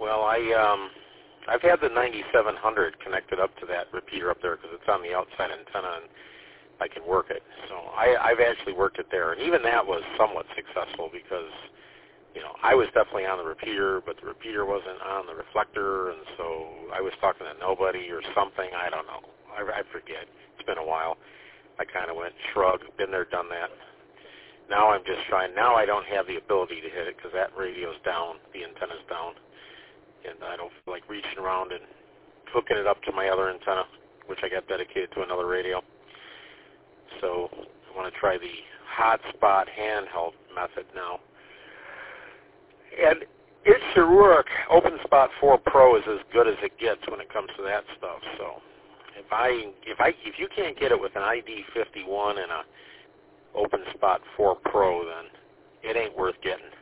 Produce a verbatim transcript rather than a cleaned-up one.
Well, I um, I've had the ninety-seven hundred connected up to that repeater up there because it's on the outside antenna and I can work it. So I, I've actually worked it there, and even that was somewhat successful because, you know, I was definitely on the repeater, but the repeater wasn't on the reflector, and so I was talking to nobody or something. I don't know. I, I forget. It's been a while. I kind of went shrug, been there, done that. Now I'm just trying. Now I don't have the ability to hit it because that radio's down, the antenna's down, and I don't feel like reaching around and hooking it up to my other antenna, which I got dedicated to another radio. So I want to try the hotspot handheld method now. And it should work. OpenSpot four Pro is as good as it gets when it comes to that stuff. So if I if I if you can't get it with an I D fifty-one and a OpenSpot four Pro, then it ain't worth getting.